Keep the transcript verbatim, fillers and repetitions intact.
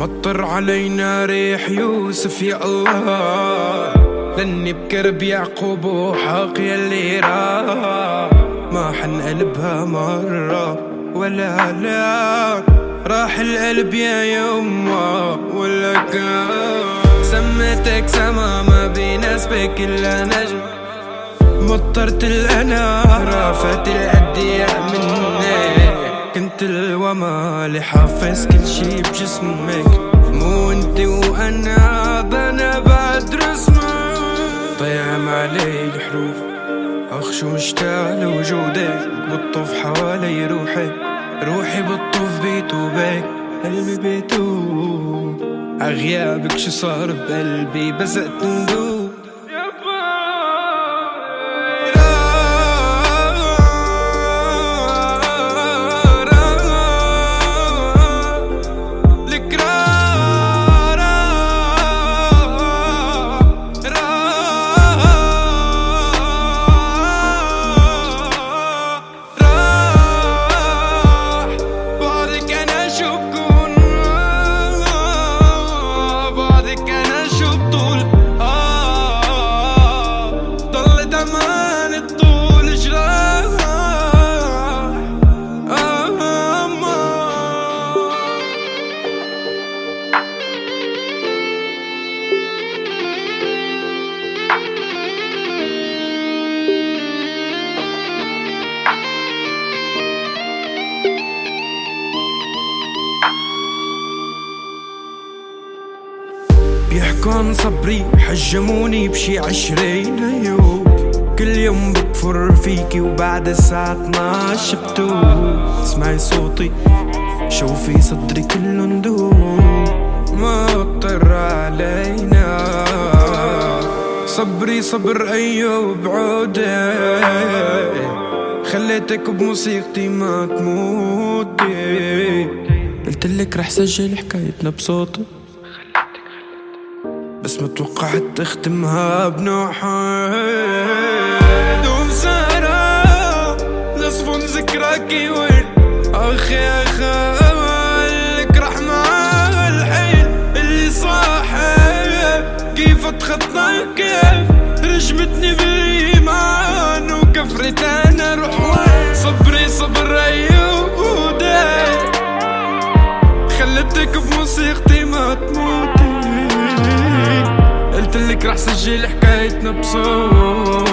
مطر علينا ريح يوسف يا الله، لاني بكرب يعقوب وحق يلي راح، ما حنقلبها مرة ولا لا، راح القلب يا يما ولا كان. سميتك سما ما بيناسبك إلا نجم، مطرت الأنار رافت الأدياء منك، كنت الوما اللي حافظ كل شي بجسمك، مو انت وانا بنا بدرس ما طيعم علي الحروف، اخشو مشتاق لوجودك بتطوف حوالي روحي، روحي بتطوف بيتوبك قلبي بيتوب، عغيابك شو صار بقلبي بزقت ندوب. بيحكوا عن صبري حجموني بشي عشرين يوم، كل يوم بكفر فيكي وبعد الساعة اثناش بتوب، اسمعي صوتي شوفي صدري كله ندوب، ما اضطر علينا صبري صبر ايوب عودي، خليتك بموسيقتي ما تموتي، قلتلك رح سجل حكايتنا بصوتي بس ما توقعت تختمها بنوع حيد، ومسارة لصفون ذكراكي وين اخي اخالك رح مع الحين اللي صاحب، كيف اتخطى كيف رجمتني بالايمان وكفرت انا روح وين، صبري صبر ايوب وداي، خلتك بموسيقتي ما تموتي، قلتلك رح سجل حكايتنا بصوت.